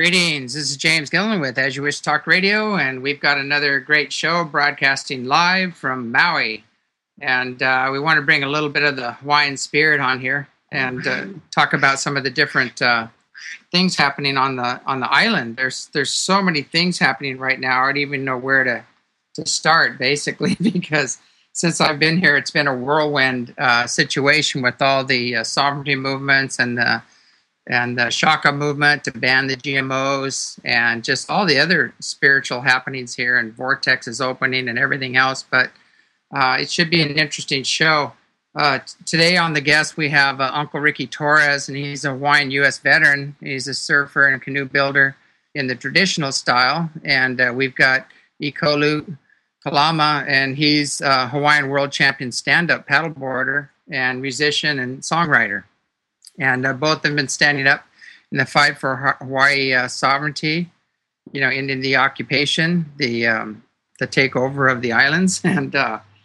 Greetings. This is James Gillen with As You Wish Talk Radio, and we've got another great show broadcasting live from Maui. And we want to bring a little bit of the Hawaiian spirit on here and talk about some of the different things happening on the island. There's so many things happening right now. I don't even know where to start, basically, because since I've been here, it's been a whirlwind situation with all the sovereignty movements and the Shaka movement to ban the GMOs and just all the other spiritual happenings here, and Vortex is opening and everything else. But it should be an interesting show. Today on the guest, we have Uncle Ricky Torres, and he's a Hawaiian U.S. veteran. He's a surfer and canoe builder in the traditional style. And we've got Ikolu Kalama, and he's a Hawaiian world champion stand-up paddleboarder and musician and songwriter. And both have been standing up in the fight for Hawaii sovereignty, ending the occupation, the takeover of the islands. And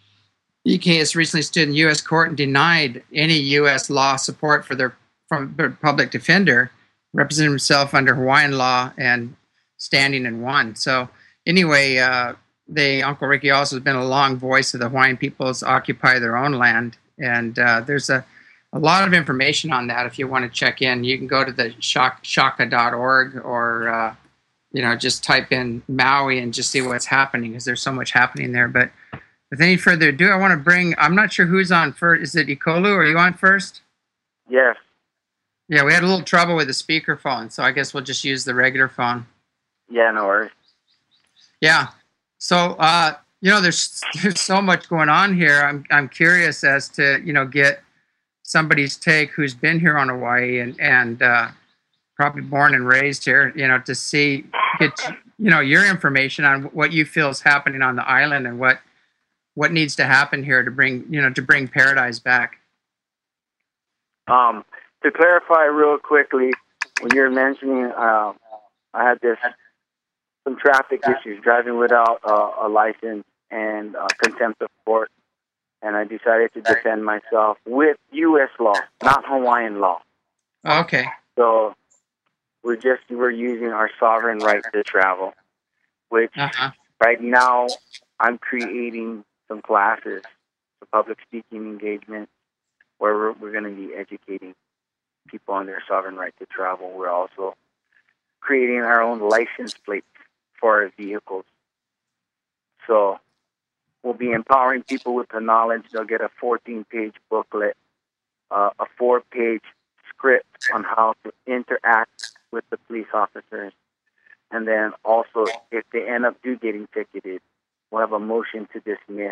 EK has recently stood in U.S. court and denied any U.S. law support from their public defender, representing himself under Hawaiian law and standing and won. So anyway, Uncle Ricky also has been a long voice of the Hawaiian peoples occupy their own land. And there's a lot of information on that. If you want to check in, you can go to the shaka.org or, just type in Maui and just see what's happening, because there's so much happening there. But with any further ado, I want to I'm not sure who's on first. Is it Ikolu? Are you on first? Yes. Yeah, we had a little trouble with the speakerphone, so I guess we'll just use the regular phone. Yeah, no worries. Yeah. So, there's so much going on here. I'm curious as to, get somebody's take who's been here on Hawaii and probably born and raised here, to get your information on what you feel is happening on the island and what needs to happen here to bring paradise back. To clarify real quickly, when you're mentioning, I had some traffic issues, driving without a license and contempt of court. And I decided to defend myself with U.S. law, not Hawaiian law. Okay. So we're using our sovereign right to travel, which right now I'm creating some classes for public speaking engagement where we're going to be educating people on their sovereign right to travel. We're also creating our own license plates for our vehicles. So we'll be empowering people with the knowledge. They'll get a 14-page booklet, a 4-page script on how to interact with the police officers. And then also, if they end up getting ticketed, we'll have a motion to dismiss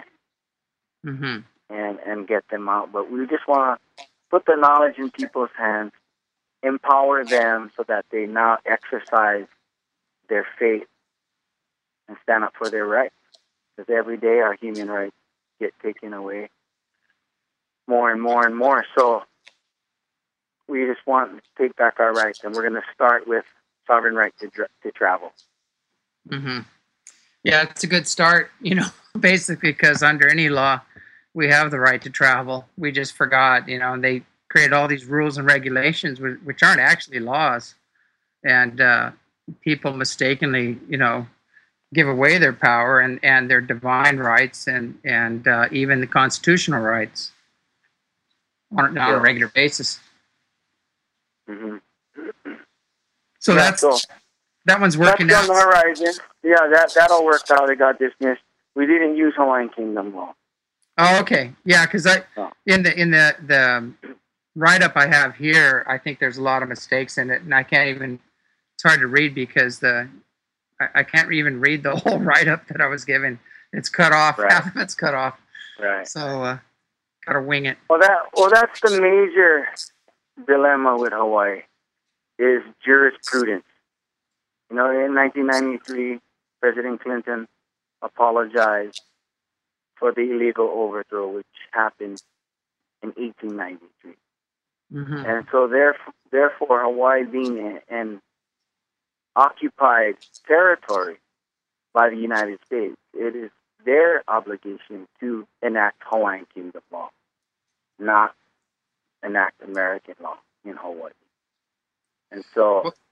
and get them out. But we just want to put the knowledge in people's hands, empower them so that they now exercise their faith and stand up for their rights. Because every day our human rights get taken away more and more and more. So we just want to take back our rights, and we're going to start with sovereign right to travel. Mm-hmm. Yeah, it's a good start, basically, because under any law, we have the right to travel. We just forgot, and they created all these rules and regulations, which aren't actually laws. And people mistakenly, give away their power and their divine rights and even the constitutional rights on a regular basis. Mm-hmm. So that one's working out. That's on the horizon. Yeah, that all worked out. It got dismissed. We didn't use Hawaiian Kingdom law. Oh, okay. Yeah, because in the write-up I have here, I think there's a lot of mistakes in it, and I can't even. It's hard to read because I can't even read the whole write-up that I was given. It's cut off. Right. Half of it's cut off. Right. So, gotta wing it. Well, that's the major dilemma with Hawaii is jurisprudence. In 1993, President Clinton apologized for the illegal overthrow, which happened in 1893. Mm-hmm. And so, therefore, Hawaii being an occupied territory by the United States, it is their obligation to enact Hawaiian Kingdom law, not enact American law in Hawaii. And so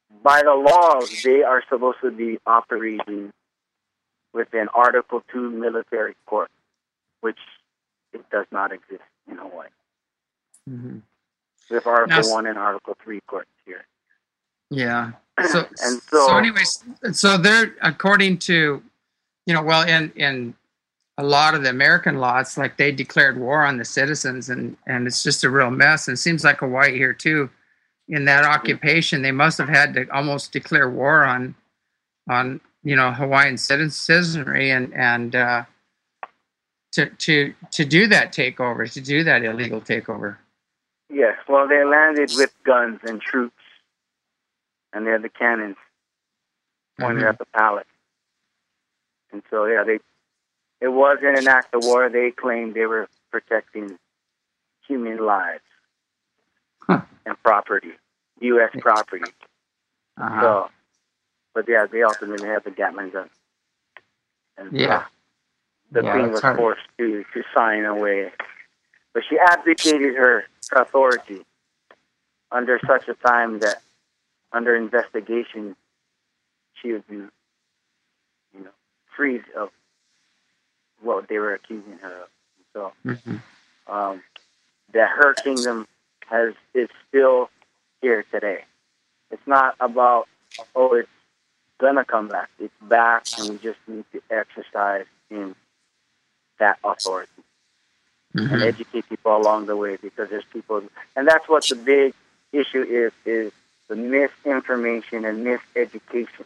by the laws, they are supposed to be operating within Article 2 military court, which it does not exist in Hawaii. Mm-hmm. We have Article 1 and Article 3 courts here. Yeah. So anyways, so they're, according to, well, in a lot of the American law, it's like they declared war on the citizens, and it's just a real mess. And it seems like Hawaii here too, in that occupation, they must have had to almost declare war on Hawaiian citizenry and to do that takeover, to do that illegal takeover. Yes, well, they landed with guns and troops, and they had the cannons pointed at the palace. And so, yeah, it wasn't an act of war. They claimed they were protecting human lives and property, U.S. property. So, but yeah, they ultimately had the Gatling gun. And the queen was forced to sign away. But she abdicated her authority under such a time that, under investigation, she would be, freed of what they were accusing her of. So, that her kingdom is still here today. It's not about, it's gonna come back. It's back, and we just need to exercise in that authority and educate people along the way, because there's people, and that's what the big issue is the misinformation and miseducation.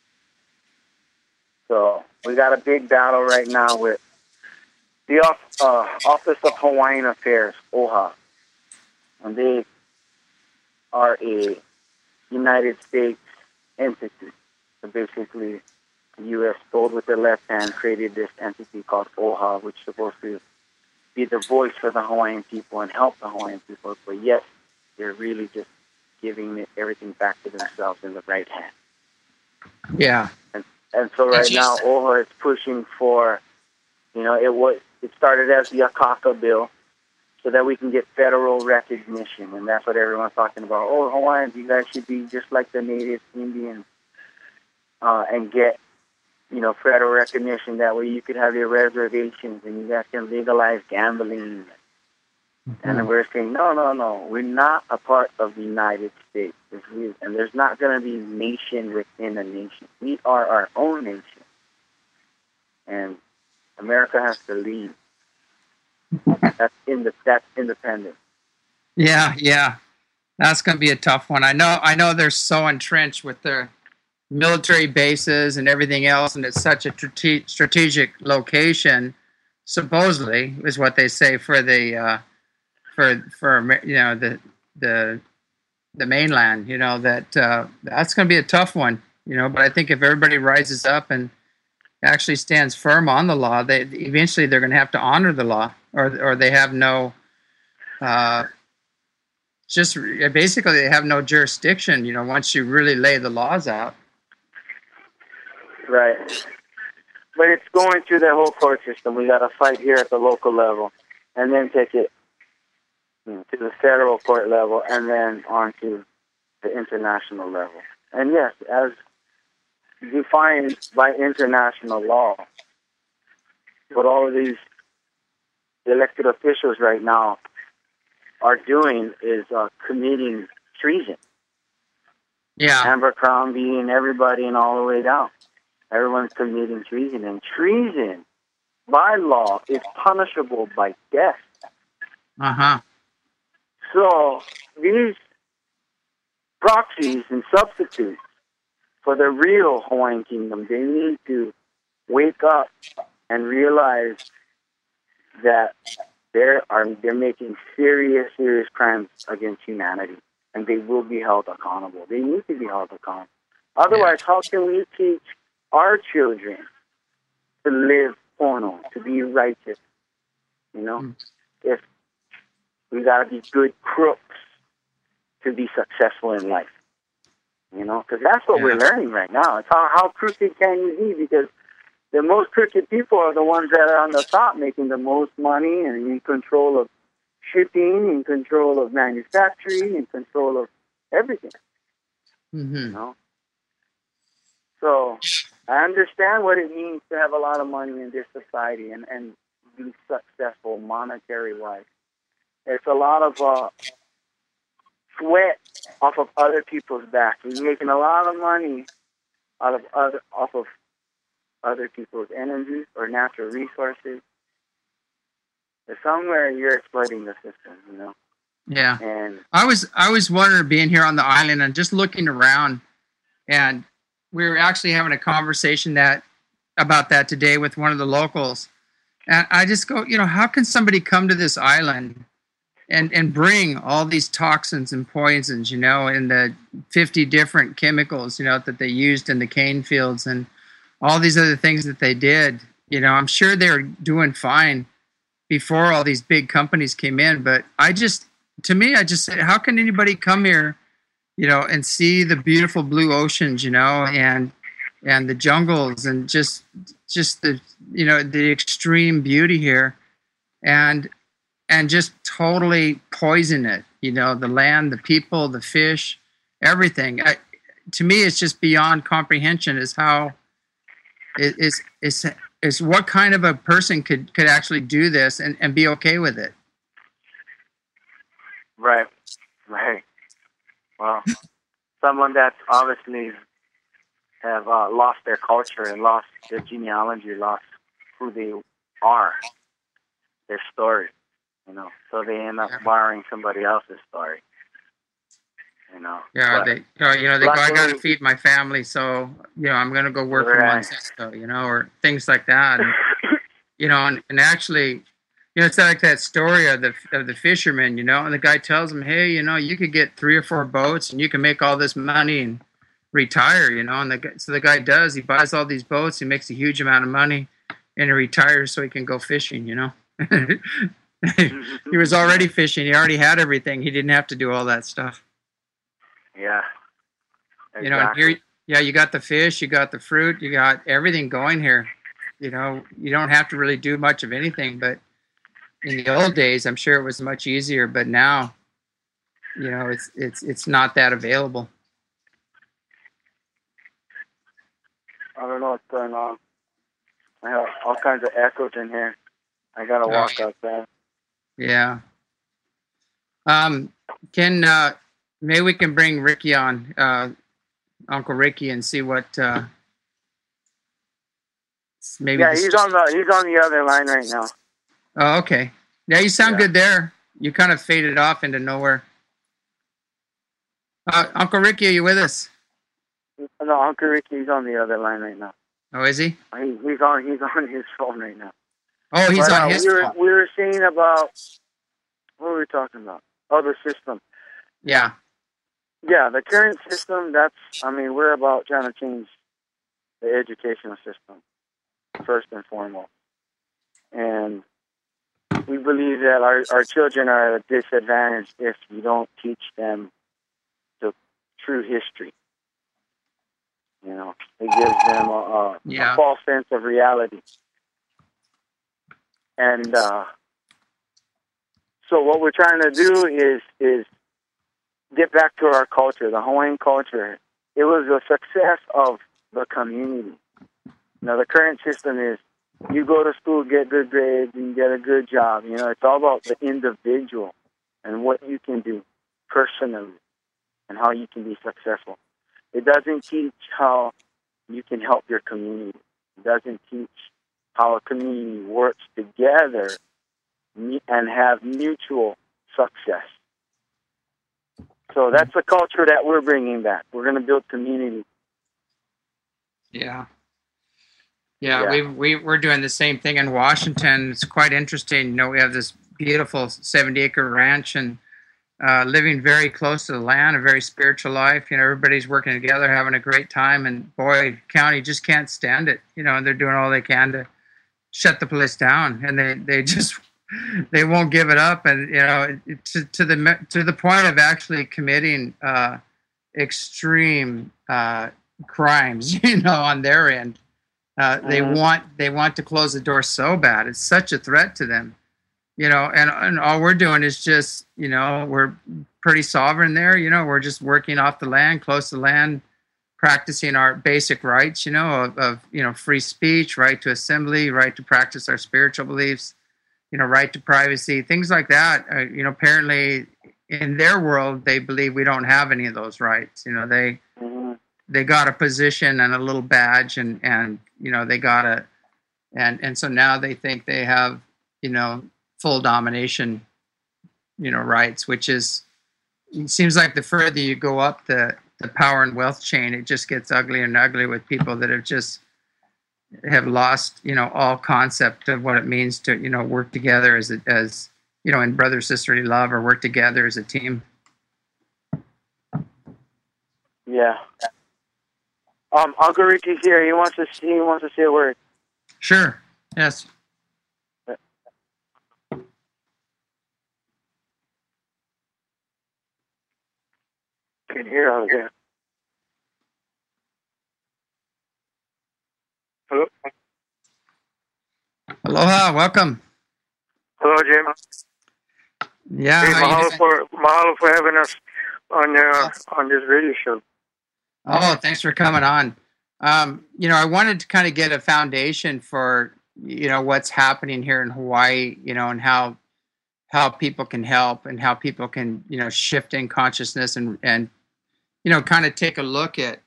So we got a big battle right now with the Office of Hawaiian Affairs, OHA, and they are a United States entity. So basically, the U.S. stole with their left hand, created this entity called OHA, which is supposed to be the voice for the Hawaiian people and help the Hawaiian people. But yet, they're really just giving everything back to themselves in the right hand. Yeah. And so right now, OHA is pushing for, it started as the Akaka bill, so that we can get federal recognition. And that's what everyone's talking about. Oh, Hawaiians, you guys should be just like the native Indians and get, federal recognition. That way you could have your reservations and you guys can legalize gambling. And we're saying, no, we're not a part of the United States. And there's not going to be nation within a nation. We are our own nation. And America has to lead. That's independent. Yeah. That's going to be a tough one. I know they're so entrenched with their military bases and everything else, and it's such a strategic location, supposedly, is what they say for the the mainland. That's going to be a tough one. But I think if everybody rises up and actually stands firm on the law, eventually they're going to have to honor the law, or they have no. Basically, they have no jurisdiction. Once you really lay the laws out. Right. But it's going through the whole court system. We got to fight here at the local level, and then take it to the federal court level, and then on to the international level. And yes, as defined by international law, what all of these elected officials right now are doing is committing treason. Yeah. Abercrombie and everybody and all the way down. Everyone's committing treason. And treason, by law, is punishable by death. So these proxies and substitutes for the real Hawaiian kingdom, they need to wake up and realize that they're making serious crimes against humanity, and they will be held accountable. They need to be held accountable. Otherwise, how can we teach our children to live pono, to be righteous? If we gotta be good crooks to be successful in life, because that's what we're learning right now. It's how crooked can you be? Because the most crooked people are the ones that are on the top, making the most money and in control of shipping, in control of manufacturing, in control of everything. You know? So I understand what it means to have a lot of money in this society and be successful monetary-wise. It's a lot of sweat off of other people's backs. We're making a lot of money off of other people's energy or natural resources. But somewhere you're exploiting the system, you know. Yeah. And I was wondering, being here on the island and just looking around, and we were actually having a conversation about that today with one of the locals. And I just go, you know, how can somebody come to this island and bring all these toxins and poisons, you know, and the 50 different chemicals, you know, that they used in the cane fields and all these other things that they did. You know, I'm sure they were doing fine before all these big companies came in. But I just say, how can anybody come here, you know, and see the beautiful blue oceans, you know, and the jungles and just the, you know, the extreme beauty here, and just totally poison it, you know, the land, the people, the fish, everything. To me, it's just beyond comprehension is how is what kind of a person could actually do this and be okay with it. Right. Well, someone that's obviously have lost their culture and lost their genealogy, lost who they are, their story, you know. So they end up borrowing somebody else's story, you know. Yeah, but you know, they go, I got to feed my family, so, you know, I'm going to go work for Monsanto, you know, or things like that. And, you know, and actually, you know, it's like that story of the fisherman, you know, and the guy tells him, hey, you know, you could get 3 or 4 boats and you can make all this money and retire, you know. And so the guy does. He buys all these boats. He makes a huge amount of money and he retires so he can go fishing, you know. He was already fishing. He already had everything. He didn't have to do all that stuff. Yeah. Exactly. You know, and here, yeah, you got the fish, you got the fruit, you got everything going here. You know, you don't have to really do much of anything, but in the old days, I'm sure it was much easier, but now, you know, it's not that available. I don't know what's going on. I have all kinds of echoes in here. I gotta walk outside. Yeah. Maybe we can bring Ricky on, Uncle Ricky, and see what. Maybe. Yeah, he's on the other line right now. Oh, okay. Yeah, you sound good there. You kind of faded off into nowhere. Uncle Ricky, are you with us? No, Uncle Ricky's on the other line right now. Oh, is he? He's on his phone right now. Oh, he's on his phone. We were saying about, what were we talking about? Oh, the system. Yeah. Yeah, the current system, we're about trying to change the educational system, first and foremost. And we believe that our children are at a disadvantage if you don't teach them the true history. You know, it gives them a false sense of reality. And so what we're trying to do is get back to our culture, the Hawaiian culture. It was a success of the community. Now, the current system is you go to school, get good grades, and get a good job. You know, it's all about the individual and what you can do personally and how you can be successful. It doesn't teach how you can help your community. It doesn't teach how a community works together and have mutual success. So that's the culture that we're bringing back. We're going to build community. Yeah. We're doing the same thing in Washington. It's quite interesting. You know, we have this beautiful 70-acre ranch and living very close to the land, a very spiritual life. You know, everybody's working together, having a great time. And boy, county just can't stand it. You know, and they're doing all they can to shut the place down, and they won't give it up. And you know, to the point of actually committing extreme crimes. You know, on their end. They want to close the door so bad. It's such a threat to them, you know, and all we're doing is just, you know, we're pretty sovereign there. We're just working off the land, close to the land, practicing our basic rights, of free speech, right to assembly, right to practice our spiritual beliefs, right to privacy, things like that. Apparently in their world, they believe we don't have any of those rights. They got a position and a little badge, and they got a, and so now they think they have, full domination, rights, which is, it seems like the further you go up the power and wealth chain, it just gets uglier and uglier with people that have lost, all concept of what it means to, work together as in brother sisterly love, or work together as a team. Yeah. Algoriki's here. He wants to say a word. Sure. Yes. Can hear out here. Hello. Aloha. Welcome. Hello, Jim. Yeah. Hey, mahalo for having us on this radio show. Oh, thanks for coming on. I wanted to kind of get a foundation for, what's happening here in Hawaii, and how people can help, and how people can, shift in consciousness and kind of take a look at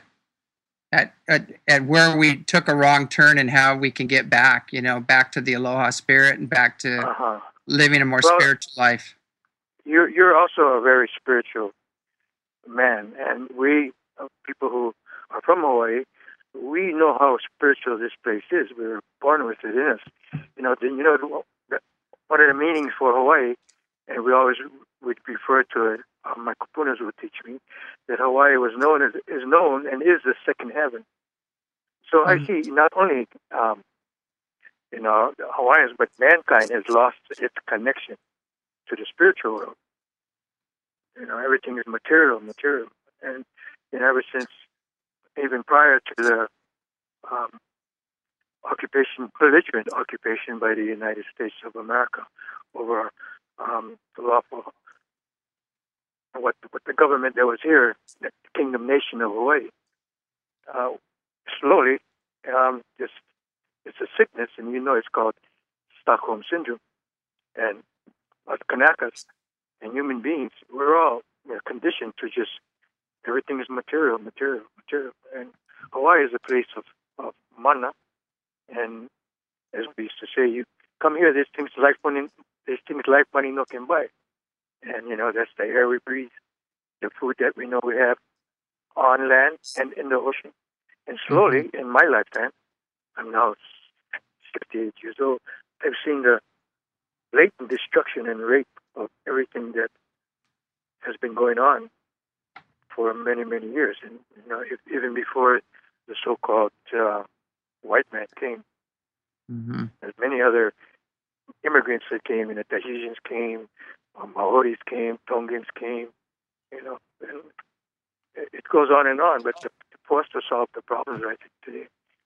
where we took a wrong turn, and how we can get back, back to the aloha spirit, and back to living a more spiritual life. You're also a very spiritual man, and we people who are from Hawaii, we know how spiritual this place is. We were born with it in us. One of the meanings for Hawaii, and we always would refer to it. My kupunas would teach me that Hawaii is known and is the second heaven. So I see not only Hawaiians, but mankind has lost its connection to the spiritual world. Everything is material, and ever since, even prior to the belligerent occupation by the United States of America over the lawful, what the government that was here, the Kingdom Nation of Hawaii, slowly, it's a sickness, and it's called Stockholm Syndrome. And us Kanakas and human beings, we're all conditioned to just, everything is material. And Hawaii is a place of mana. And as we used to say, you come here, there's things life money no can buy. And, that's the air we breathe, the food that we know we have on land and in the ocean. And slowly, in my lifetime, I'm now 68 years old, I've seen the blatant destruction and rape of everything that has been going on for many, many years. And, even before the so-called white man came, there's many other immigrants that came, and the Tahitians came, Maoris came, Tongans came, and it goes on and on. But for us to solve the problems, I think, today.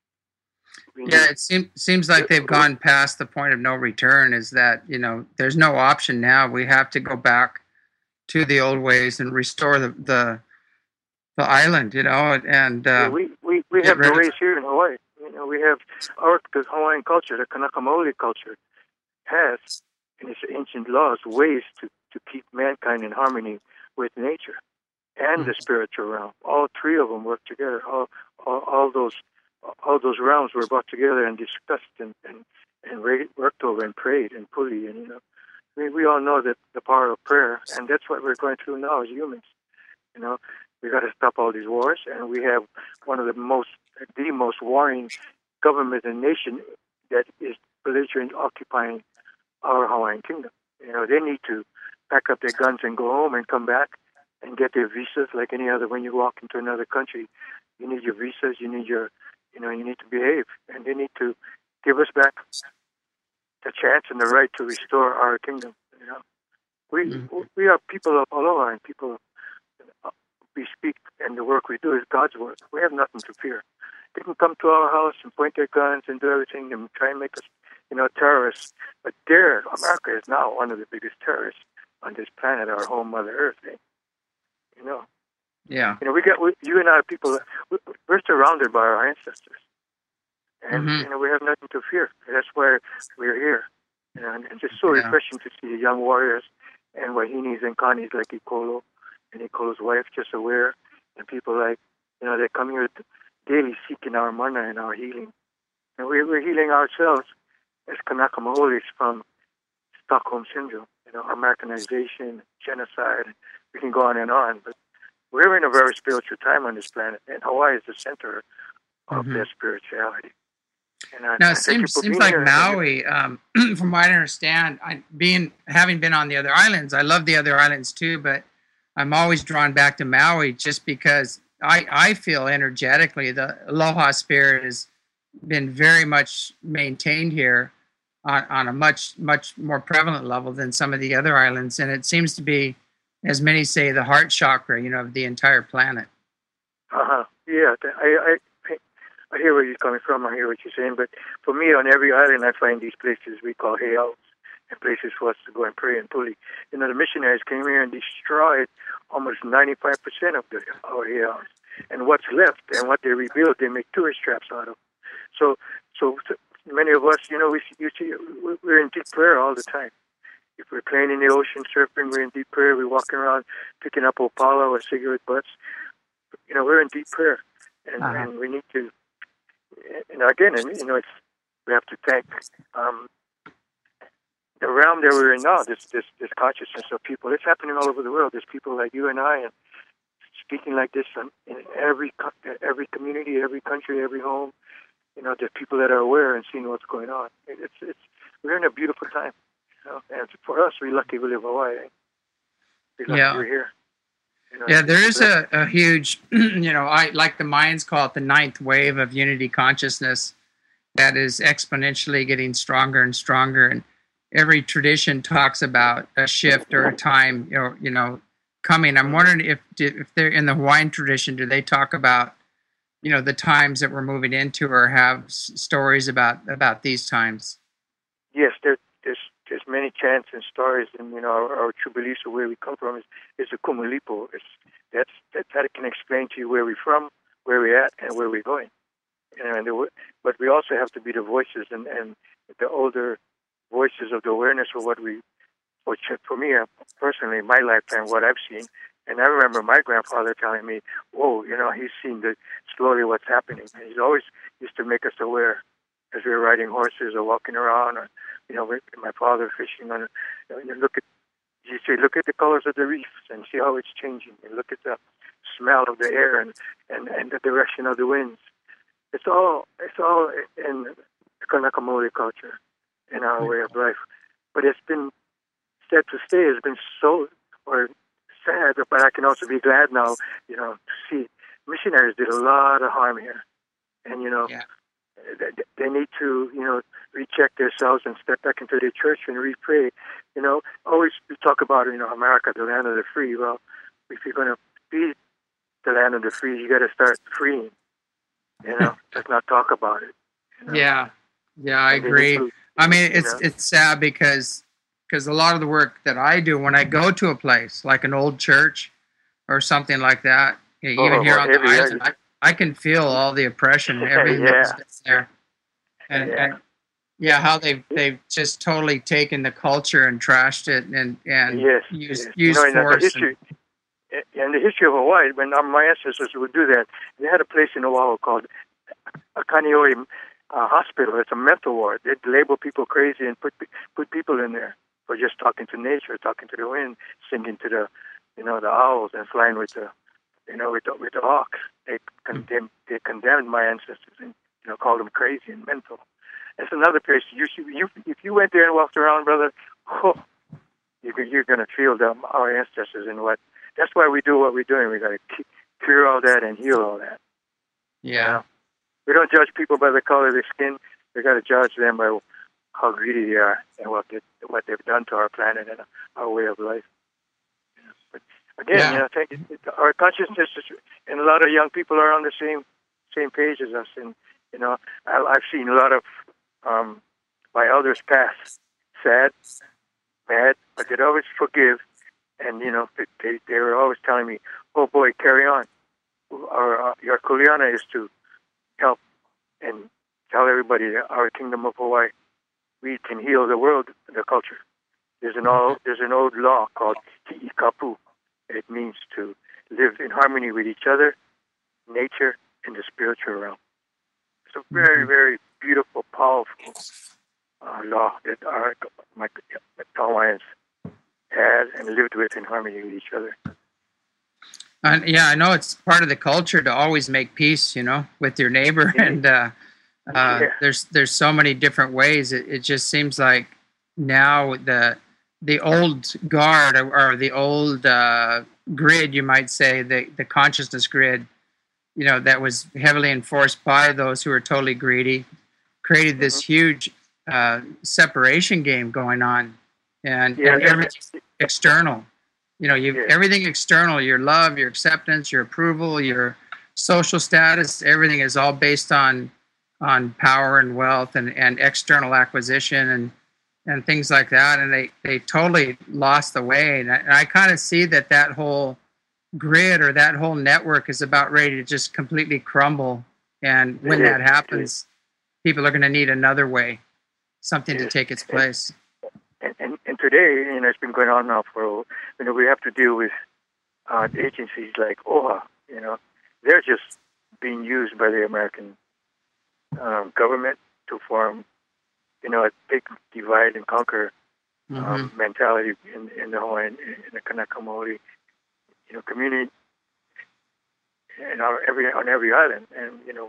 It seems like they've gone past the point of no return. Is that, there's no option now. We have to go back to the old ways and restore the island, and we have the ways here in Hawaii. We have the Hawaiian culture, the Kanaka Maoli culture, has in its ancient laws ways to keep mankind in harmony with nature and the spiritual realm. All three of them work together. All those realms were brought together and discussed and worked over and prayed and puli. And we all know that the power of prayer, and that's what we're going through now as humans. We got to stop all these wars, and we have one of the most warring government and nation that is belligerent, occupying our Hawaiian kingdom. They need to pack up their guns and go home and come back and get their visas like any other. When you walk into another country, you need your visas, you need you need to behave, and they need to give us back the chance and the right to restore our kingdom. We are people of aloha, and people. We speak, and the work we do is God's work. We have nothing to fear. They can come to our house and point their guns and do everything and try and make us, terrorists. But America is now one of the biggest terrorists on this planet, our home Mother Earth. You know. Yeah. You know, you and I, people, we're surrounded by our ancestors, and you know, we have nothing to fear. That's why we're here. You know, and it's just so refreshing to see the young warriors and Wahinis and Connies like Ikolo and Ikolo's wife, just aware, and people like, you know, they come here daily seeking our mana and our healing. And we're healing ourselves as Kanaka Maoris from Stockholm Syndrome, you know, Americanization, genocide. We can go on, but we're in a very spiritual time on this planet, and Hawaii is the center of their spirituality. And now, it seems like Maui, from what I understand, having been on the other islands, I love the other islands too, but I'm always drawn back to Maui just because I feel energetically the aloha spirit has been very much maintained here on a much more prevalent level than some of the other islands, and it seems to be, as many say, the heart chakra, you know, of the entire planet. Yeah, I hear where you're coming from. I hear what you're saying. But for me, on every island, I find these places we call heiaus and places for us to go and pray and puli. You know, the missionaries came here and destroyed almost 95% of our heiaus. And what's left and what they rebuild, they make tourist traps out of. So many of us, you know, we're in deep prayer all the time. If we're playing in the ocean, surfing, we're in deep prayer. We're walking around picking up opala or cigarette butts. You know, we're in deep prayer. And we need to, and again, you know, we have to thank the realm that we're in now, this consciousness of people. It's happening all over the world. There's people like you and I, and speaking like this in every community, every country, every home. You know, there's people that are aware and seeing what's going on. We're in a beautiful time. You know? And for us, we're lucky we live in Hawaii. We're lucky we're here. You know, there is a huge, you know, like the Mayans call it the ninth wave of unity consciousness that is exponentially getting stronger and stronger. And every tradition talks about a shift or a time, you know, coming. I'm wondering if they're in the Hawaiian tradition, do they talk about, you know, the times that we're moving into, or have stories about these times? Yes, there's many chants and stories, and you know, our true beliefs of where we come from is the Kumulipo. That's that can explain to you where we're from, where we're at, and where we're going. But we also have to be the voices and the older voices of the awareness of which for me personally, in my lifetime, what I've seen. And I remember my grandfather telling me, "Whoa, you know, he's seen slowly what's happening." And he's always used to make us aware as we were riding horses or walking around, or you know, my father fishing on. You say, look at the colors of the reefs and see how it's changing. And look at the smell of the air and the direction of the winds. It's all in the Kanaka Maoli culture, in our way of life. But it's been said to stay. It's been so sad, but I can also be glad now, you know, to see missionaries did a lot of harm here. And, you know, they need to, you know, recheck themselves and step back into their church and re-pray. You know, always we talk about, you know, America, the land of the free. Well, if you're going to be the land of the free, you got to start freeing. You know, just not talk about it. You know? Yeah, I agree. I mean, it's sad because a lot of the work that I do when I go to a place like an old church or something like that, you know, even here on the island, I can feel all the oppression and everything that's there. And how they've just totally taken the culture and trashed it and used force. In the history of Hawaii, when my ancestors would do that, they had a place in Oahu called Akanioi Hospital. It's a mental ward. They'd label people crazy and put people in there for just talking to nature, talking to the wind, singing to the, you know, the owls and flying with the, you know, with the hawks. They condemned my ancestors and, you know, called them crazy and mental. It's another place. If you went there and walked around, brother, you're going to feel our ancestors and what. That's why we do what we're doing. We got to cure all that and heal all that. Yeah. You know? We don't judge people by the color of their skin. We got to judge them by how greedy they are and what they've done to our planet and our way of life. But again, you know, our consciousness is, and a lot of young people are on the same page as us. And you know, I've seen a lot of my elders pass, sad, mad, but they'd always forgive And they were always telling me, "Oh boy, carry on. Your kuleana is to help and tell everybody that our kingdom of Hawaii, we can heal the world, the culture. There's an old law called Hi'ikapu. It means to live in harmony with each other, nature, and the spiritual realm. It's a very, very beautiful, powerful law that my Hawaiians had and lived with in harmony with each other. Yeah, I know it's part of the culture to always make peace, with your neighbor, and there's so many different ways. It just seems like now the old guard or the old grid, you might say, the consciousness grid, that was heavily enforced by those who are totally greedy, created this huge separation game going on, and everything's external. Everything external, your love, your acceptance, your approval, your social status, everything is all based on power and wealth and external acquisition and things like that. And they totally lost the way. And I kind of see that whole grid or that whole network is about ready to just completely crumble. And when that happens, people are going to need another way, something to take its place. And today, it's been going on now for, we have to deal with agencies like OHA. They're just being used by the American government to form, a big divide and conquer mentality in the Hawaiian, in the Kanaka Maoli, community, and on every island. And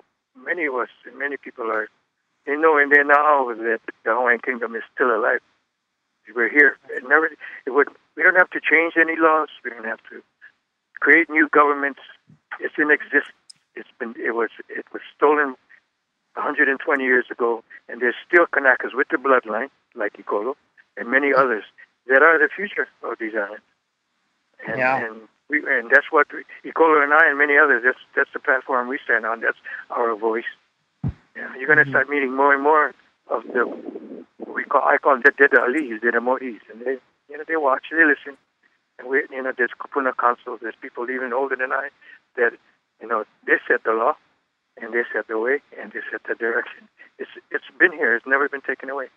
many people are, and they know that the Hawaiian Kingdom is still alive. We're here. We don't have to change any laws. We don't have to create new governments. It's in existence. It was stolen 120 years ago, and there's still Kanakas with the bloodline, like Ikolo, and many others that are the future of these islands. And that's what Ikolo and I and many others. That's the platform we stand on. That's our voice. You're going to start meeting more and more of I call them the Alis, the Mo'is, and they watch, they listen, and there's Kupuna councils, there's people even older than I that they set the law, and they set the way, and they set the direction. It's been here, it's never been taken away.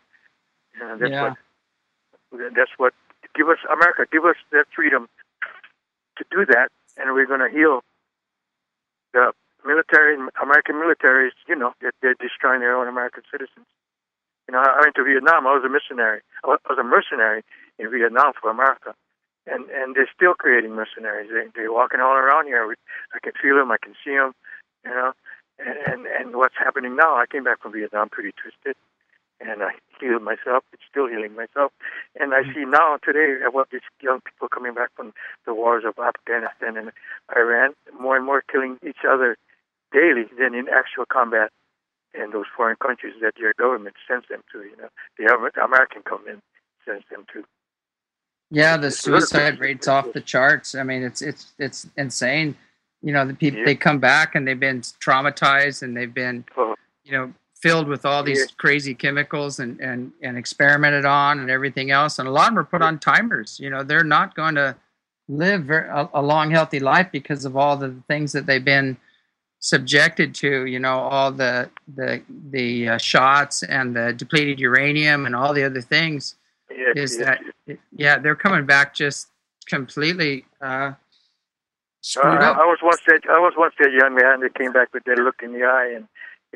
That's what give us that freedom to do that, and we're going to heal the military, American militaries. They're destroying their own American citizens. I went to Vietnam. I was a missionary. I was a mercenary in Vietnam for America, and they're still creating mercenaries. They're walking all around here. I can feel them. I can see them. And what's happening now? I came back from Vietnam pretty twisted, and I healed myself. It's still healing myself, and I see now today what these young people coming back from the wars of Afghanistan and Iran, more and more killing each other daily than in actual combat. In those foreign countries that your government sends them to, the American government sends them to. Yeah, the suicide rate's off the charts. I mean, it's insane. The people they come back and they've been traumatized and they've been, filled with all these crazy chemicals and experimented on and everything else. And a lot of them are put on timers. They're not going to live a long, healthy life because of all the things that they've been subjected to, all the shots and the depleted uranium and all the other things. They're coming back just completely screwed up. I was once that young man that came back with that look in the eye and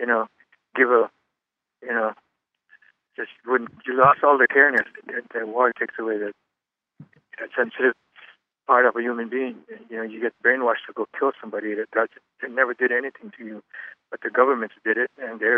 just when you lost all the careness that war takes away that sensitive part of a human being. You get brainwashed to go kill somebody that never did anything to you, but the governments did it, and they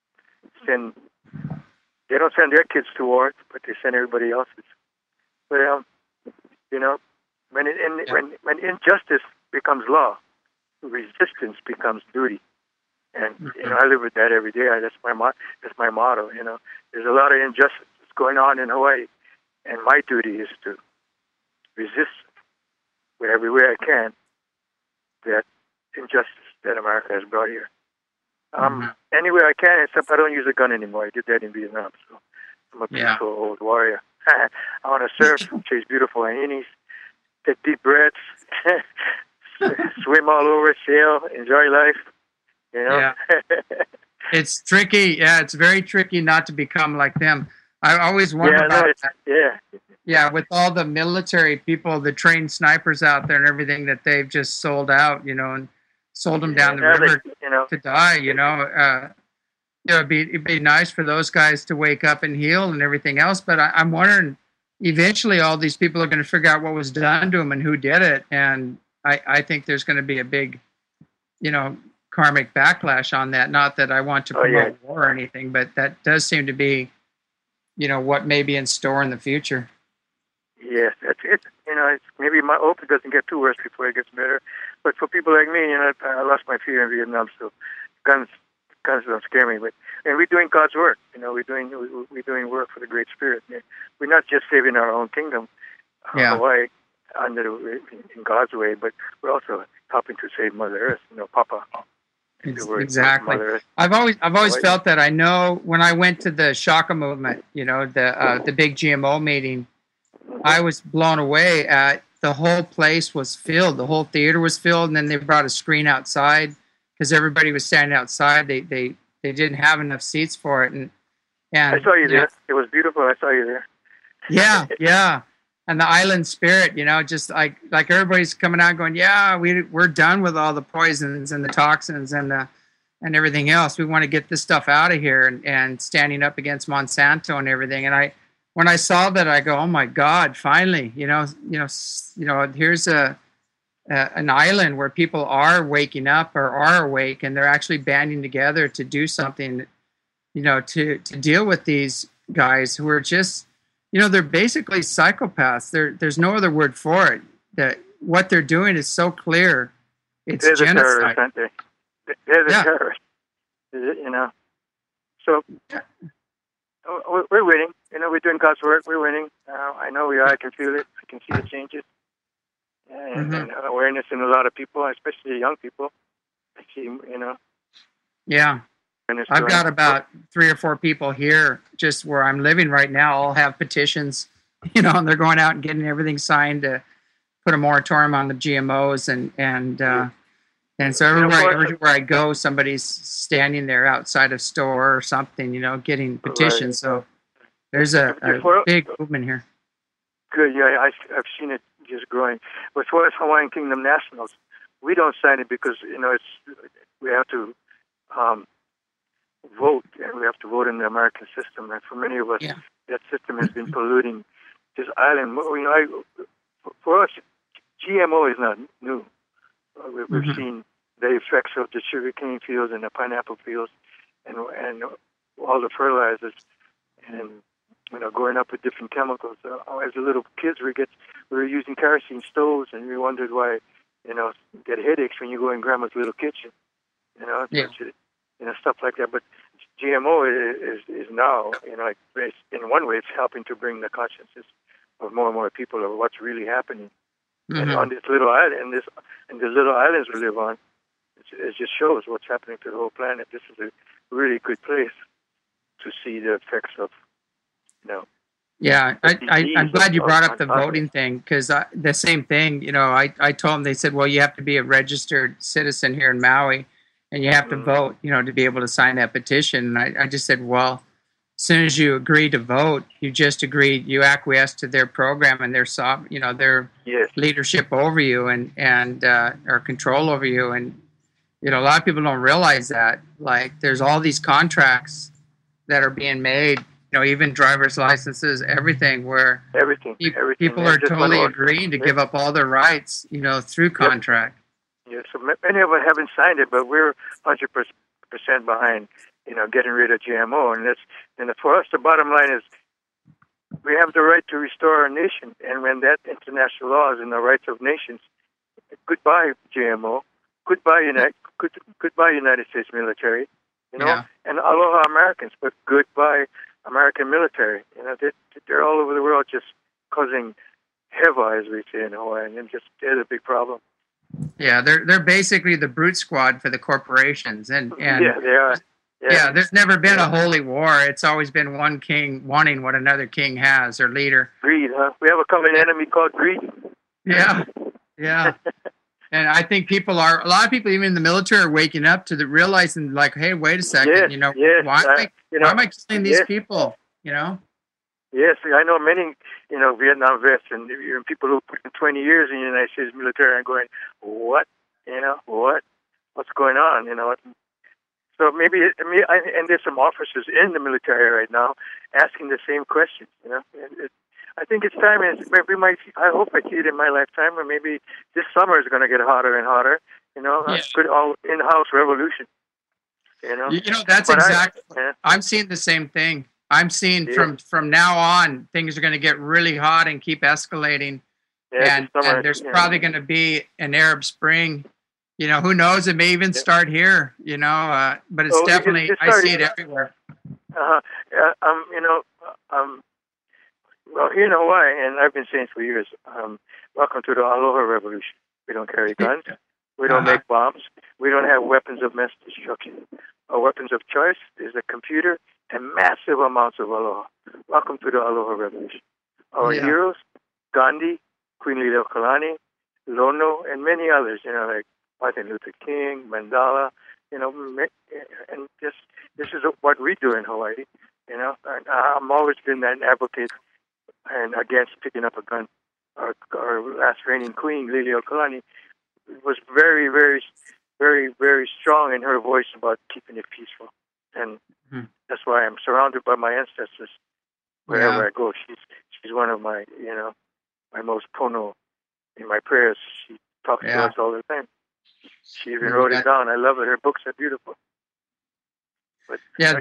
don't send their kids to war, but they send everybody else's. But when injustice becomes law, resistance becomes duty, and I live with that every day. That's my motto. There's a lot of injustice going on in Hawaii, and my duty is to resist every way I can that injustice that America has brought here. Anywhere I can, except I don't use a gun anymore. I did that in Vietnam, so I'm a peaceful old warrior. I want to surf, chase beautiful hyenas, take deep breaths, swim all over, sail, enjoy life. You know? Yeah. It's tricky. Yeah, it's very tricky not to become like them. I always wonder about that. Yeah. Yeah, with all the military people, the trained snipers out there and everything that they've just sold out, and sold them down the river to die, it'd be nice for those guys to wake up and heal and everything else. But I'm wondering, eventually all these people are going to figure out what was done to them and who did it. And I think there's going to be a big, karmic backlash on that. Not that I want to promote war or anything, but that does seem to be, what may be in store in the future. Yes, it's it's maybe my hope it doesn't get too worse before it gets better. But for people like me, I lost my fear in Vietnam, so guns don't scare me. And we're doing God's work. We're doing work for the Great Spirit. We're not just saving our own kingdom, Hawaii, in God's way, but we're also helping to save Mother Earth. Papa. Exactly. I've always felt that. I know when I went to the Shaka movement, the big GMO meeting, I was blown away at the whole place was filled. The whole theater was filled, and then they brought a screen outside because everybody was standing outside. They didn't have enough seats for it, and I saw you there. It was beautiful. I saw you there. Yeah. And the island spirit, just like everybody's coming out going, we're done with all the poisons and the toxins and everything else. We want to get this stuff out of here, and standing up against Monsanto and everything. And when I saw that, I go, oh my God, finally, here's an island where people are waking up or are awake, and they're actually banding together to do something, to deal with these guys who are just, they're basically psychopaths. There's no other word for it. That what they're doing is so clear. It's they're genocide. The terrorists, aren't they? They're the terrorists. So we're winning. We're doing God's work. We're winning. I know we are. I can feel it. I can see the changes and awareness in a lot of people, especially young people. I see, Yeah. I've got about 3 or 4 people here just where I'm living right now all have petitions, and they're going out and getting everything signed to put a moratorium on the GMOs and so everywhere I go, somebody's standing there outside a store or something, getting petitions. Right. So there's a big movement here. Good, yeah, I've seen it just growing. But as far as Hawaiian Kingdom Nationals, we don't sign it because we have to vote, and we have to vote in the American system. And for many of us, that system has been polluting this island. For us, GMO is not new. We've seen the effects of the sugarcane fields and the pineapple fields, and all the fertilizers, and growing up with different chemicals. As little kids, we were using kerosene stoves, and we wondered why, get headaches when you go in grandma's little kitchen, stuff like that. But GMO is now, in one way, it's helping to bring the consciousness of more and more people of what's really happening. And on this little island, and the little islands we live on, it just shows what's happening to the whole planet. This is a really good place to see the effects of, Yeah, I'm glad you brought up the voting thing, because the same thing, I told them, they said, well, you have to be a registered citizen here in Maui, and you have to vote, to be able to sign that petition. And I just said, well, as soon as you agree to vote, you just agreed, you acquiesce to their program and their leadership over you and or control over you. And a lot of people don't realize that. Like, there's all these contracts that are being made, even driver's licenses, everything, where people are totally agreeing to give up all their rights, through contract. Yeah, so many of us haven't signed it, but we're 100% behind, getting rid of GMO. And for us, the bottom line is we have the right to restore our nation. And when that international law is in the rights of nations, goodbye GMO, goodbye United States military, and aloha Americans, but goodbye American military. They're all over the world just causing havoc, as we say in Hawaii, and they're the big problem. Yeah, they're basically the brute squad for the corporations, and yeah, they are. Yeah, there's never been a holy war. It's always been one king wanting what another king has or leader. Greed, huh? We have a common enemy called greed. Yeah, yeah. And I think a lot of people, even in the military, are waking up to the realizing, like, hey, wait a second, Yes, why am I killing these people? Yes, I know many, Vietnam vets and people who put in 20 years in the United States military are going, what? What's going on? So maybe, and there's some officers in the military right now asking the same questions. I think it's time. And I hope I see it in my lifetime, or maybe this summer is going to get hotter and hotter. A good all in-house revolution. That's exactly. I'm seeing the same thing. I'm seeing from now on, things are going to get really hot and keep escalating. And there's probably going to be an Arab Spring. Who knows? It may even start here. But it's definitely I see it everywhere. Well, here in Hawaii, and I've been saying for years, welcome to the Aloha Revolution. We don't carry guns. We don't make bombs. We don't have weapons of mass destruction. Our weapons of choice is a computer and massive amounts of aloha. Welcome to the Aloha Revolution. Our heroes, Gandhi, Queen Liliuokalani, Lono, and many others, like Martin Luther King, Mandela, and this is what we do in Hawaii, and I'm always been an advocate and against picking up a gun. Our last reigning queen, Liliuokalani, was very, very, very, very strong in her voice about keeping it peaceful. And that's why I'm surrounded by my ancestors wherever I go. She's one of my, my most pono in my prayers. She talks to us all the time. She even wrote it down. I love it. Her books are beautiful. But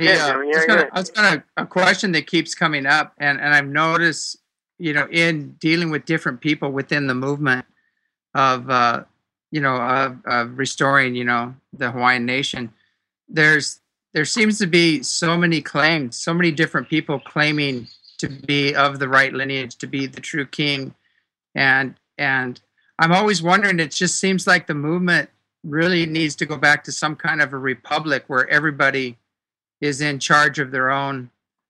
a question that keeps coming up, and I've noticed, in dealing with different people within the movement of, of restoring, the Hawaiian nation, there seems to be so many claims, so many different people claiming to be of the right lineage, to be the true king, and I'm always wondering. It just seems like the movement really needs to go back to some kind of a republic where everybody is in charge of their own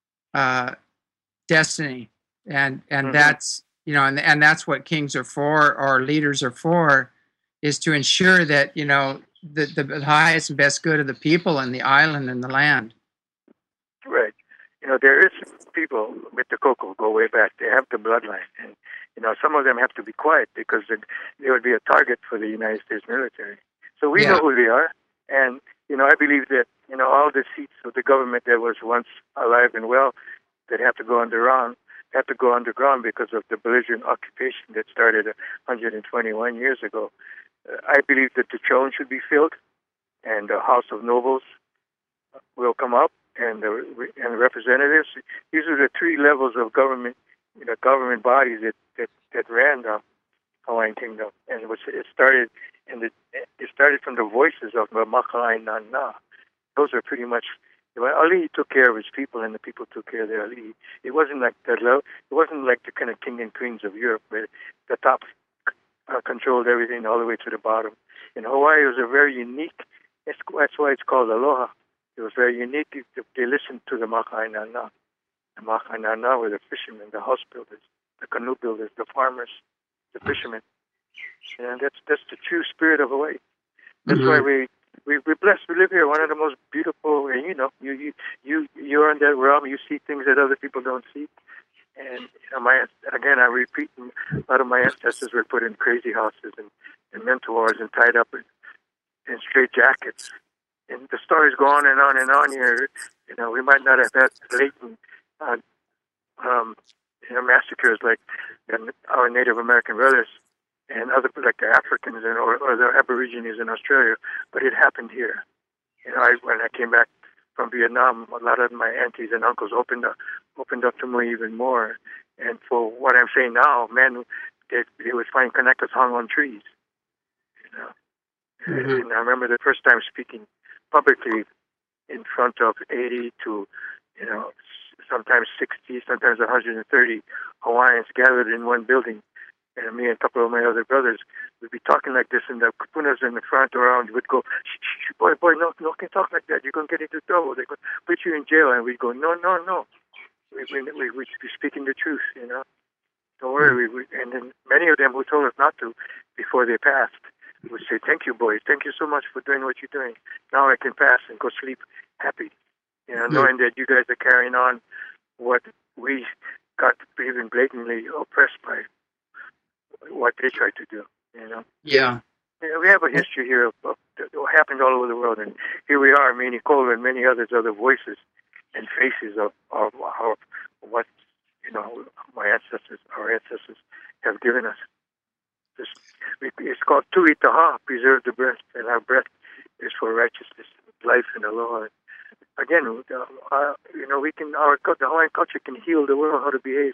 destiny, and that's and that's what kings are for, or leaders are for, is to ensure that the highest and best good of the people and the island and the land. Right. There is people with the Coco go way back. They have the bloodline, and some of them have to be quiet because they would be a target for the United States military. So we know who they are, and I believe that all the seats of the government that was once alive and well that have to go underground because of the belligerent occupation that started 121 years ago. I believe that the throne should be filled, and the House of Nobles will come up, and the representatives. These are the three levels of government, government bodies that ran the Hawaiian Kingdom, and it started from the voices of the Makalai Nana. Those are pretty much. Ali took care of his people, and the people took care of their Ali. It wasn't like that. It wasn't like the kind of king and queens of Europe, where the top controlled everything all the way to the bottom. In Hawaii, it was a very unique. That's why it's called Aloha. It was very unique. They listened to the Makai Nana. The Makai Nana were the fishermen, the house builders, the canoe builders, the farmers, the fishermen. And that's the true spirit of Hawaii. That's why we're blessed. We live here, one of the most beautiful. And you're in that realm. You see things that other people don't see. And I repeat, a lot of my ancestors were put in crazy houses and mentors and tied up in straight jackets. And the stories go on and on and on here. We might not have had blatant, massacres like our Native American brothers and other, like the Africans or the Aborigines in Australia, but it happened here. When I came back from Vietnam, a lot of my aunties and uncles opened up to me even more. And for what I'm saying now, men, they would find connectors hung on trees. And I remember the first time speaking publicly in front of 80 to, sometimes 60, sometimes 130 Hawaiians gathered in one building. And me and a couple of my other brothers would be talking like this, and the kapunas in the front around would go, shh, boy, no, can't talk like that. You're going to get into trouble. They're going to put you in jail. And we'd go, no. We'd be speaking the truth, Don't worry. And then many of them who told us not to before they passed would say, "Thank you, boys. Thank you so much for doing what you're doing. Now I can pass and go sleep happy, knowing that you guys are carrying on what we got even blatantly oppressed by what they tried to do." Yeah. We have a history here of what happened all over the world, and here we are, me, Nicole, and many others, other voices and faces of what our ancestors have given us. It's called Tu'i Taha, preserve the breath, and our breath is for righteousness, life, and the law. Again, the Hawaiian culture can heal the world how to behave.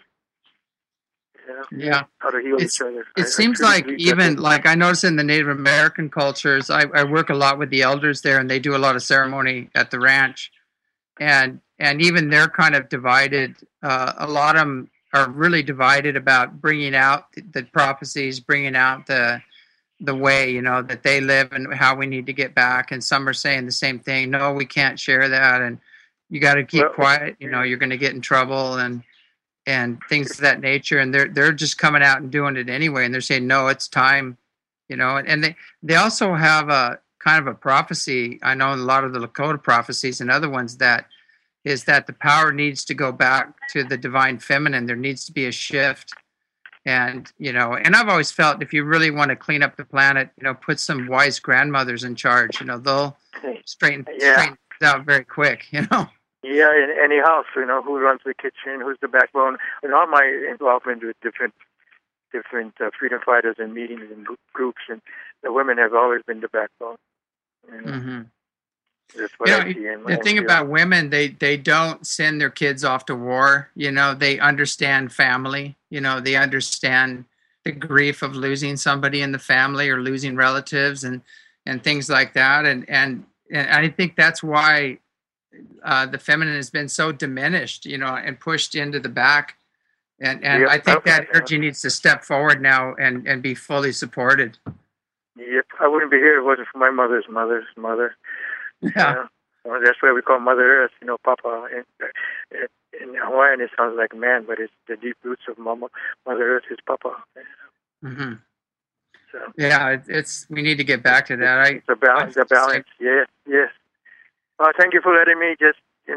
Yeah, how to heal each other. It seems like even like I notice in the Native American cultures, I work a lot with the elders there, and they do a lot of ceremony at the ranch, and even they're kind of divided. A lot of them are really divided about bringing out the prophecies, bringing out the way that they live and how we need to get back. And some are saying the same thing. No, we can't share that, and you got to keep quiet. You're going to get in trouble and things of that nature. And they're just coming out and doing it anyway. And they're saying, no, it's time, and they also have a kind of a prophecy. I know a lot of the Lakota prophecies and other ones that is that the power needs to go back to the divine feminine. There needs to be a shift. And, and I've always felt if you really want to clean up the planet, put some wise grandmothers in charge, they'll straighten it out very quick, Yeah, in any house, who runs the kitchen, who's the backbone, and all my involvement with different freedom fighters and meetings and groups, and the women have always been the backbone. Mm-hmm. That's what I see. The thing about women, they don't send their kids off to war. They understand family. They understand the grief of losing somebody in the family or losing relatives and things like that. And I think that's why the feminine has been so diminished, and pushed into the back. And I think that energy needs to step forward now and be fully supported. Yep, I wouldn't be here if it wasn't for my mother's mother. Yeah. That's why we call Mother Earth, Papa. In Hawaiian, it sounds like man, but it's the deep roots of Mother Earth is Papa. Mm-hmm. So, yeah, we need to get back to that. The balance. Yes. Thank you for letting me just,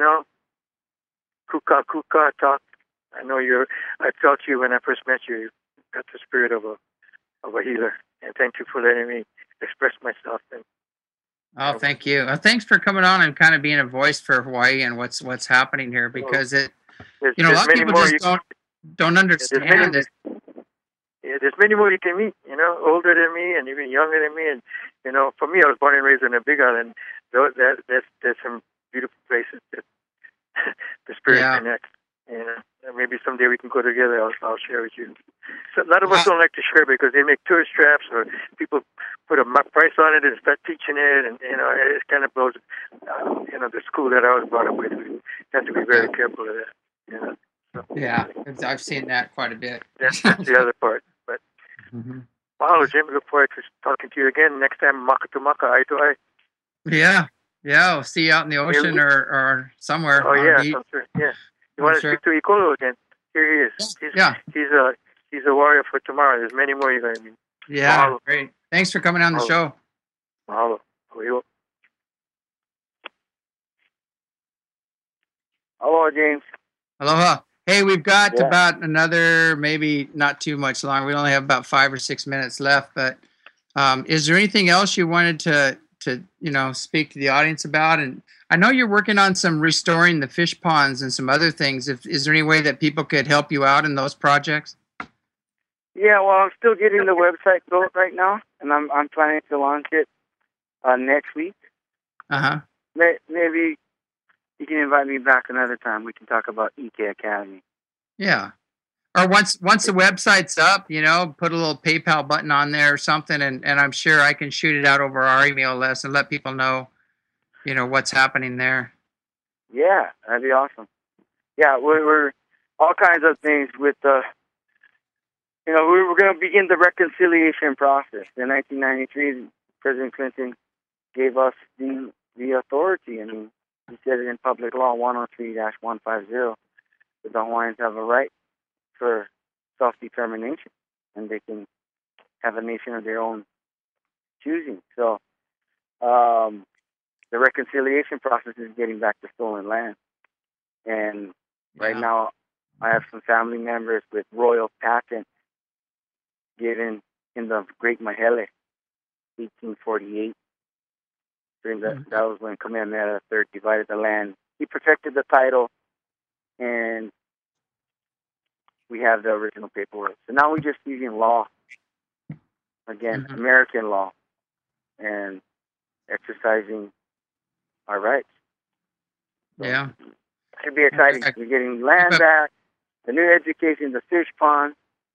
kuka talk. I know I felt you when I first met you. You got the spirit of a healer, and thank you for letting me express myself. Thank you. Thanks for coming on and kind of being a voice for Hawaii and what's happening here, because a lot of people just don't understand it. Yeah, there's many more you can meet, older than me and even younger than me. And, for me, I was born and raised on a big island. There's some beautiful places that the spirit connects. Maybe someday we can go together. I'll share with you. So a lot of us don't like to share because they make tourist traps or people put a price on it and start teaching it, and it kind of blows. The school that I was brought up with, we have to be very careful of that. So, yeah, I've seen that quite a bit. That's the other part. But mahalo, Jim. Look forward to talking to you again next time. Maka to maka, eye to eye. Yeah. I'll see you out in the ocean or somewhere. Oh yeah, yeah. You want to speak to Ikolo again? Here he is. He's a warrior for tomorrow. There's many more you're going to meet. Yeah, mahalo. Great. Thanks for coming on the show. Mahalo. Hello, James. Aloha. Hey, we've got about another, maybe not too much long. We only have about 5 or 6 minutes left. But is there anything else you wanted to speak to the audience about? And I know you're working on some restoring the fish ponds and some other things. Is there any way that people could help you out in those projects? Yeah, well, I'm still getting the website built right now, and I'm planning to launch it next week. Maybe you can invite me back another time. We can talk about EK Academy. Yeah. Or once the website's up, put a little PayPal button on there or something, and I'm sure I can shoot it out over our email list and let people know, what's happening there. Yeah, that'd be awesome. Yeah, we're all kinds of things with we're going to begin the reconciliation process. In 1993, President Clinton gave us the authority. I mean, he said it in Public Law 103-150 that the Hawaiians have a right for self-determination, and they can have a nation of their own choosing. So the reconciliation process is getting back to stolen land. And right now, I have some family members with royal patents given in the Great Mahele, 1848. That was when Kamehameha III divided the land. He perfected the title, and we have the original paperwork. So now we're just using law, again, American law, and exercising our rights. So it should be exciting. We're getting land back, the new education, the fish pond,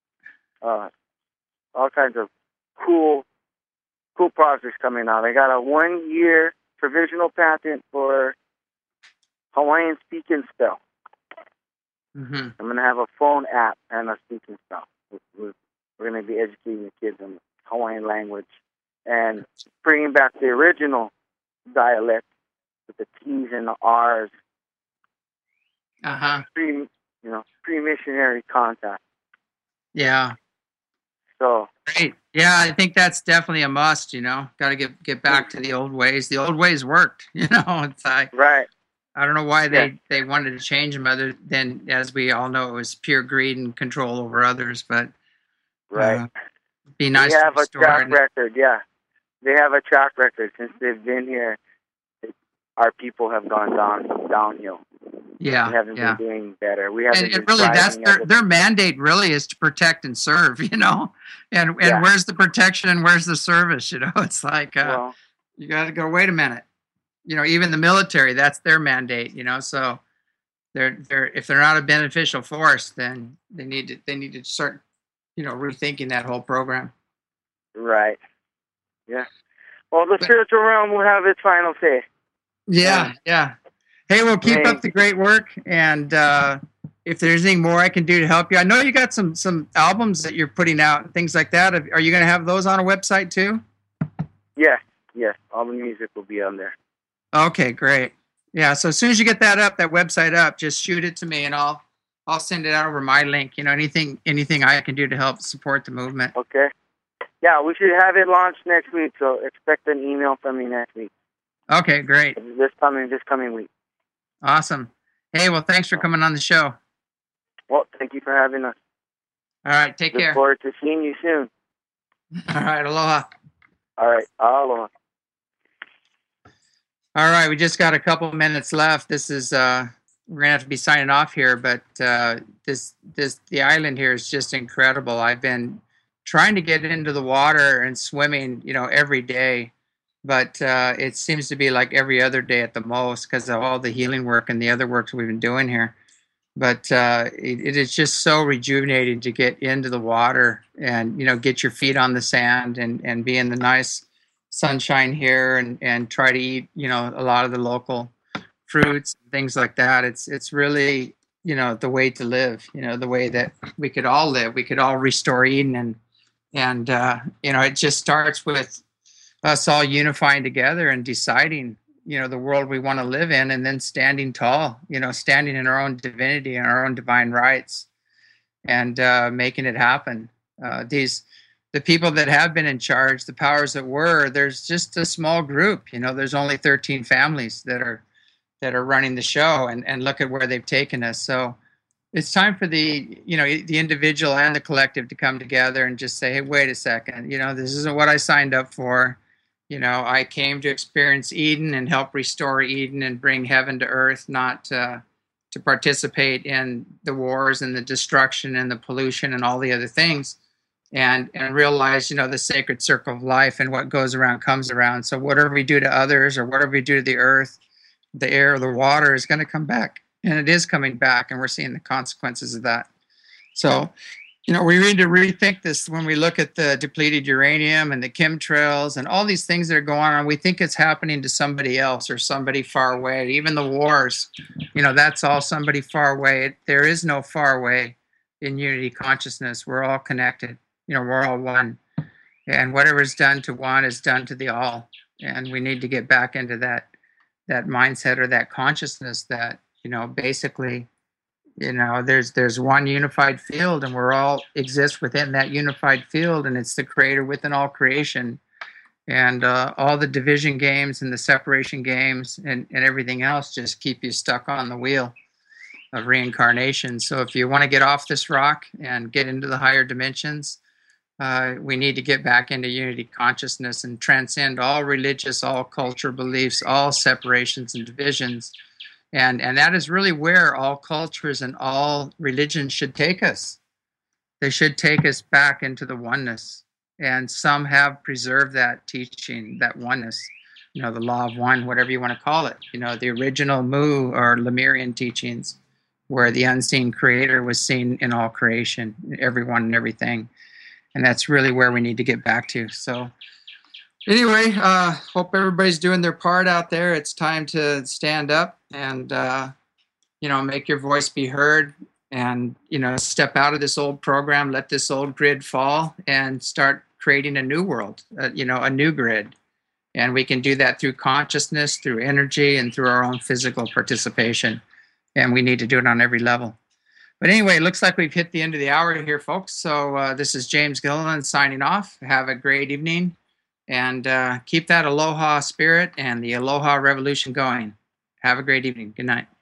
all kinds of cool projects coming out. I got a 1-year provisional patent for Hawaiian speak and spell. I'm going to have a phone app and a speak and spell. We're going to be educating the kids on Hawaiian language and bringing back the original dialect with the T's and the R's. Pre-missionary contact. Yeah. So. Great. Yeah, I think that's definitely a must. Got to get back to the old ways. The old ways worked. It's like right. I don't know why they wanted to change them, other than, as we all know, it was pure greed and control over others. But be nice. They have a track record. Yeah, they have a track record since they've been here. Our people have gone downhill. Yeah, we haven't been doing better. We haven't. And really, that's their mandate. Really, is to protect and serve. And where's the protection and where's the service? It's like you got to go. Wait a minute. Even the military, that's their mandate. So they're if they're not a beneficial force, then they need to start rethinking that whole program. Right. Yeah. Well, the spiritual realm will have its final say. Yeah. Hey, well, keep up the great work, and if there's anything more I can do to help you, I know you got some albums that you're putting out and things like that. Are you going to have those on a website too? Yes. All the music will be on there. Okay, great. Yeah, so as soon as you get that website up, just shoot it to me, and I'll send it out over my link. Anything I can do to help support the movement. Okay. Yeah, we should have it launched next week, so expect an email from me next week. Okay, great. This coming week. Awesome. Hey, well, thanks for coming on the show. Well, thank you for having us. All right, take care. Look forward to seeing you soon. All right, aloha. All right, aloha. All right, we just got a couple minutes left. This is we're gonna have to be signing off here, but the island here is just incredible. I've been trying to get into the water and swimming, every day. But it seems to be like every other day at the most because of all the healing work and the other work we've been doing here. But it is just so rejuvenating to get into the water and, get your feet on the sand and be in the nice sunshine here and try to eat, a lot of the local fruits and things like that. It's really, the way to live, the way that we could all live. We could all restore Eden and it just starts with us all unifying together and deciding, the world we want to live in, and then standing tall, standing in our own divinity and our own divine rights, and making it happen. The people that have been in charge, the powers that were, there's just a small group. There's only 13 families that are running the show, and look at where they've taken us. So it's time for the individual and the collective to come together and just say, hey, wait a second, this isn't what I signed up for. I came to experience Eden and help restore Eden and bring heaven to earth, not to participate in the wars and the destruction and the pollution and all the other things, and realize, the sacred circle of life, and what goes around comes around. So whatever we do to others or whatever we do to the earth, the air, the water is going to come back, and it is coming back, and we're seeing the consequences of that. So, we need to rethink this when we look at the depleted uranium and the chemtrails and all these things that are going on. We think it's happening to somebody else or somebody far away. Even the wars, that's all somebody far away. There is no far away in unity consciousness. We're all connected. We're all one. And whatever is done to one is done to the all. And we need to get back into that mindset or that consciousness that, basically, There's one unified field, and we're all exist within that unified field, and it's the creator within all creation. And all the division games and the separation games and everything else just keep you stuck on the wheel of reincarnation. So if you want to get off this rock and get into the higher dimensions, we need to get back into unity consciousness and transcend all religious, all cultural beliefs, all separations and divisions. And that is really where all cultures and all religions should take us. They should take us back into the oneness. And some have preserved that teaching, that oneness, the law of one, whatever you want to call it. The original Mu or Lemurian teachings, where the unseen creator was seen in all creation, everyone and everything. And that's really where we need to get back to. So anyway, hope everybody's doing their part out there. It's time to stand up and, make your voice be heard and, step out of this old program, let this old grid fall and start creating a new world, a new grid. And we can do that through consciousness, through energy, and through our own physical participation. And we need to do it on every level. But anyway, it looks like we've hit the end of the hour here, folks. So this is James Gilliland signing off. Have a great evening. And keep that aloha spirit and the aloha revolution going. Have a great evening. Good night.